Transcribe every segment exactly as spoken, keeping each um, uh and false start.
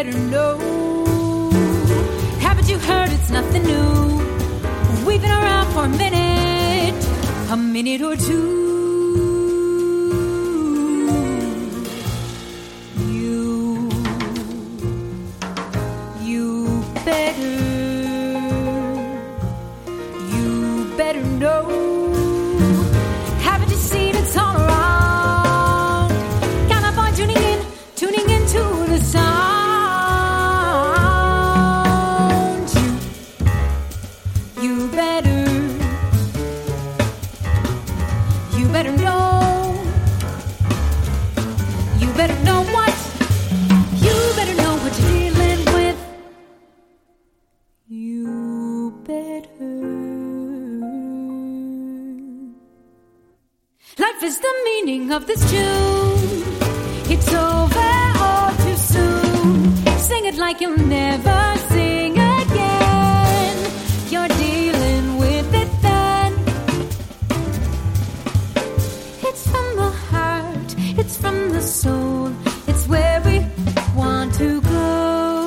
better know. Haven't you heard it's nothing new? We've been around for a minute, a minute or two. You, you better, you better know. Haven't you seen it's all around? Can't avoid tuning in, tuning into the sound. You, you better, you better know. You better know what, you better know what you're dealing with. You better. Life is the meaning of this tune. It's over all too soon. Sing it like you'll never sing again. You're dealing with it then. It's from the heart, it's from the soul. It's where we want to go.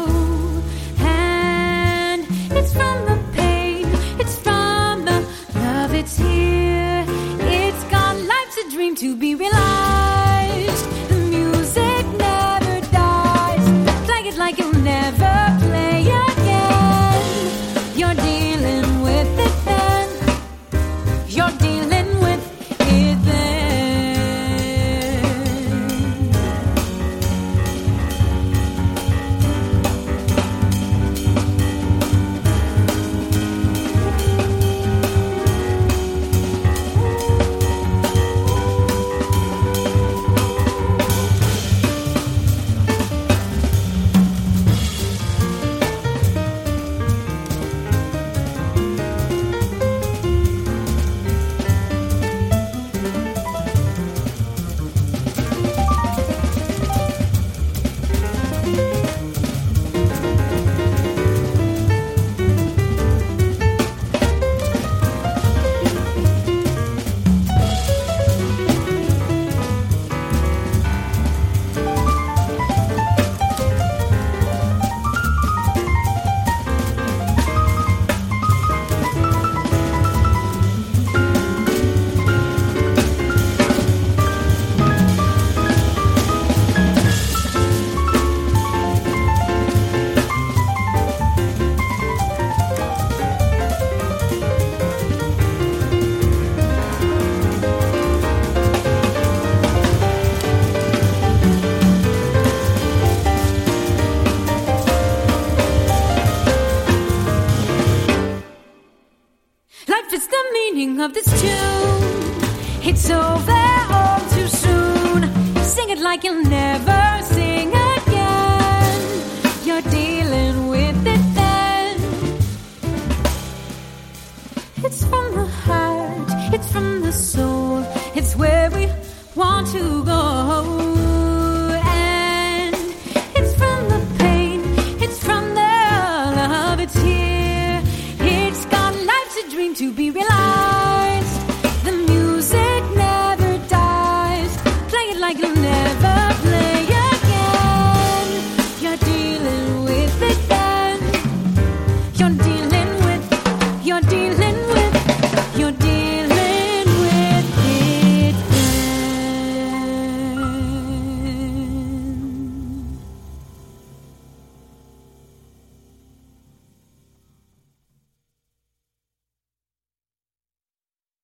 And it's from the pain, it's from the love, it's here. It's got life's a dream to be realized. The music never dies. Play it like you'll never play again. You're dealing with it then. You're dealing with it then. Life is the meaning of this tune. It's over all too soon. Sing it like you'll never sing again. You're dealing with it then. It's from the heart, it's from the soul. It's where we want to go. And it's from the pain, it's from the love, it's here. It's got life's a dream to be realized. The music never dies. Play it like you'll never